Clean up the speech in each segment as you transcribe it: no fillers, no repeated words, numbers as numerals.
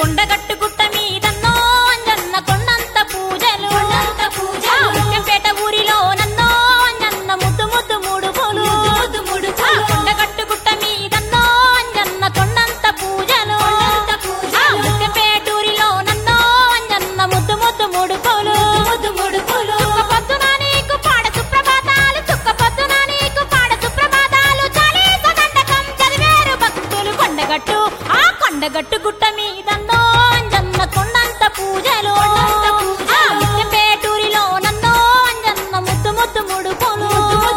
కొండగట్టు గుట్ట మీదన్నో అంజన్న కొండంత పూజలు ముత్యంపేట ఊరిలో నన్నో అంజన్న ముద్దు ముద్దు మూడు పూలు కొండగట్టు గుట్ట మీదన్నో అంజన్న కొండంత పూజలు ముత్యంపేట ఊరిలో నన్నో అంజన్న ముద్దు ముద్దు మూడు పూలు చుక్క పొద్దున నీకు పాడ సుప్రభాతాలు చుక్క పొద్దున నీకు పాడ సుప్రభాతాలు చాలీస దండకం చదివేరు భక్తులు కొండగట్టు గుట్ట మీదన్నో అంజన్న కొండంత పూజలు ముత్యంపేటూరిలో నన్నో అంజన్న ముద్దు ముద్దు మూడు పూలు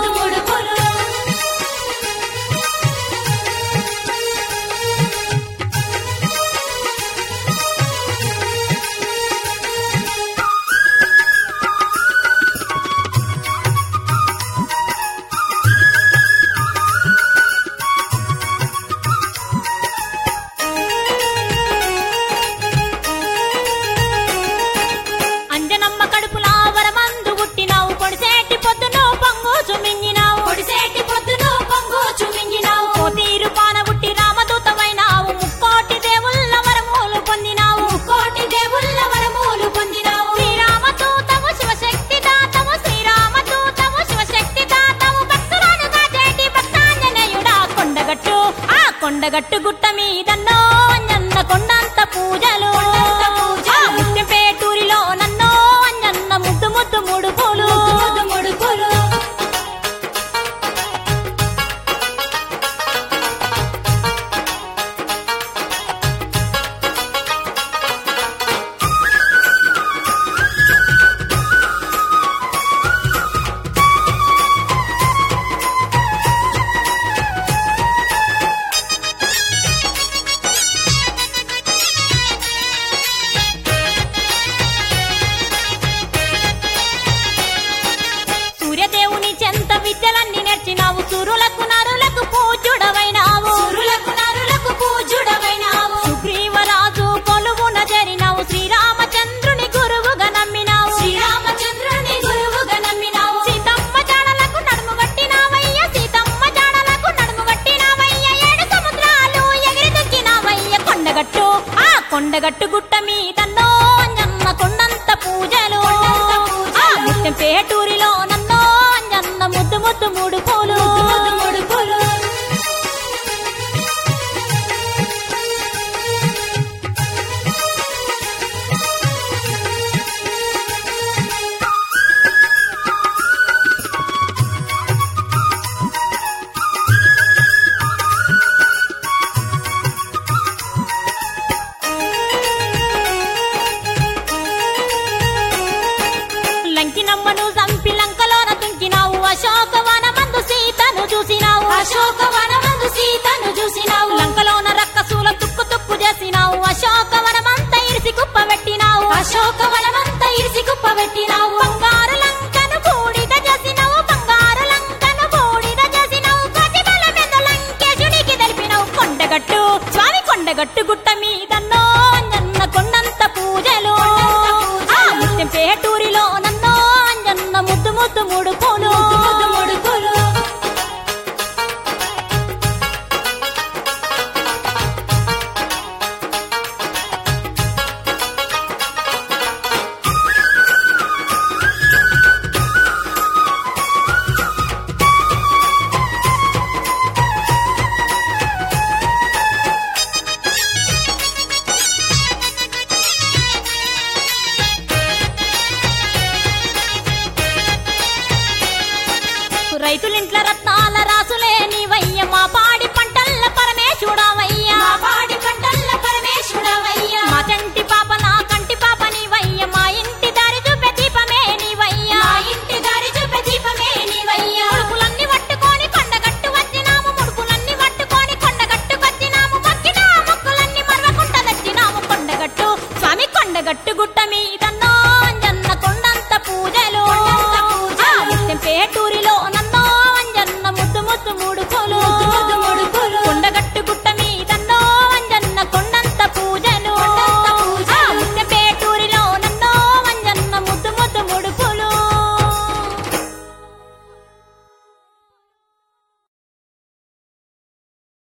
అంజనమ్మ కడుపులా వరమందు పుట్టినావు పొడిసేటి పొద్దును పొంగు చుమింగినావు కోతీరు పాన పుట్టి రామదూతమైనావు ముక్కోటి దేవుళ్ళ వరములు పొందినావు శ్రీరామదూతము శివశక్తి దాతము భక్తులను కాచేటి భక్తాంజనేయుడా కొండగట్టు గుట్ట మీదన్నో అంజన్న కొండంత పూజలు ముత్యంపేటూరిలో నన్నో అంజన్న ముద్దు ముద్దు మూడు పూలు సూర్యదేవుని చెంత విద్యలన్నీ నేర్చినావు సురులకు నరులకు పూజుడవైనావు సుగ్రీవరాజు కొలువున చేరినావు శ్రీరామచంద్రుని గురువుగా నమ్మినావు సీతమ్మ జాడలకు నడుము గట్టినావయ్య ఏడు సముద్రాలు ఎగిరి దుక్కినావయ్య కొండగట్టు గుట్ట మీదన్నో అంజన్న కొండంత పూజలు ముత్యంపేటూరిలో నన్నో అంజన్న ముద్దు ముద్దు మూడు పూలు లంకినమ్మను చంపి లంకలోన తుంకినావు అశోకవనమందు సీతను చూసినావు లంకలోన రక్కసుల తుక్కు తుక్కు చేసినావు అశోకవనమంతా ఇరిసి కుప్ప పెట్టినావు బంగారు లంకను బూడిద చేసినావు కోటిబల మీద లంకేశునికి తెలిపినావు కొండగట్టు గుట్ట మీదన్నో అంజన్న కొండంత పూజలు ముత్యంపేటూరిలో నన్నో అంజన్న ముద్దు ముద్దు మూడు పూలు రైతులింట్ల రత్నాల రాసులే నీవయ్య మా పాడి పంటల్ల పరమేశుడవయ్యా మా చంటి పాప నా కంటి పాప నీవయ్య మా ఇంటి దారి చూపే దీపమే నీవయ్యా ముడుపులన్నీ పట్టుకొని కొండగట్టు వచ్చినాము మొక్కినా మొక్కులన్నీ మరవకుండా తెచ్చినాము కొండగట్టు గుట్ట మీదన్నో